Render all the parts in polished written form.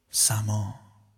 سما.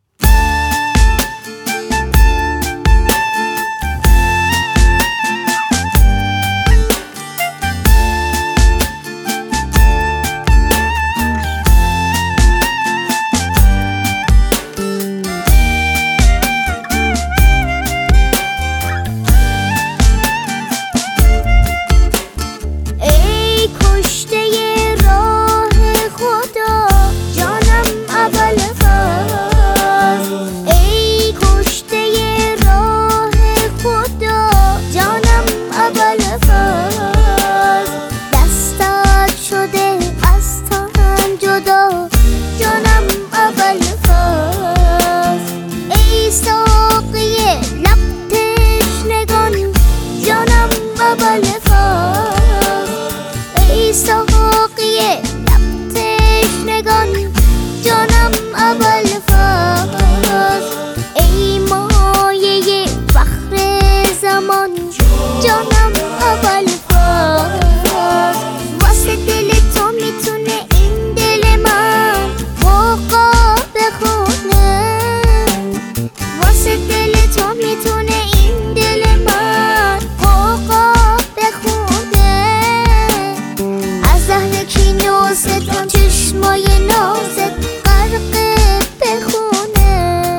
ای ساقی لب تشنگان جانم ابوالفضل، ای مایه فخر زمان جانم ابوالفضل. واسه دل تو میتونه این دل من غوغا بخونه، واسه دل تو میتونه این دل من غوغا بخونه. از اهل کینوستم چشمای نازت غرق بخونه.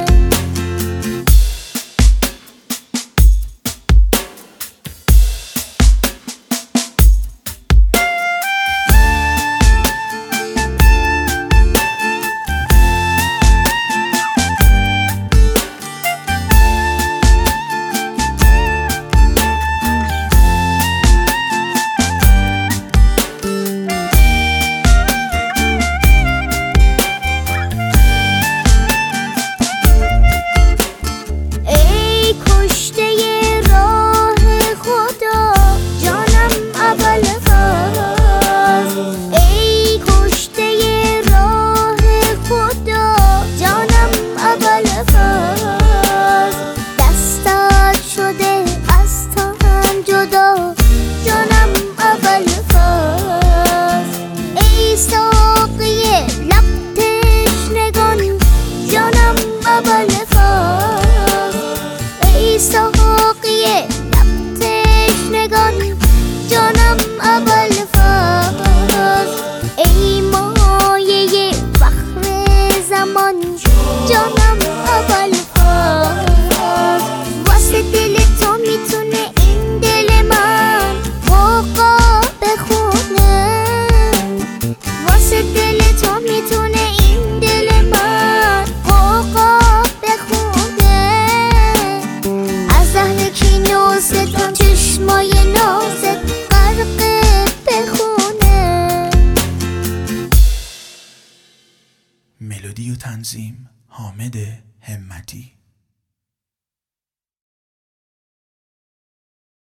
ای ساقی لب تشنگان جانم ابوالفضل، ای مایه فخر زمان جانم ابوالفضل. واسه دل تو میتونه این دل من غوغا بخونه، واسه دل تو میتونه این دل من غوغا بخونه. از اهل کینوستم چشمای نازت غرق بخونه. ملودی و تنظیم حامد همتی.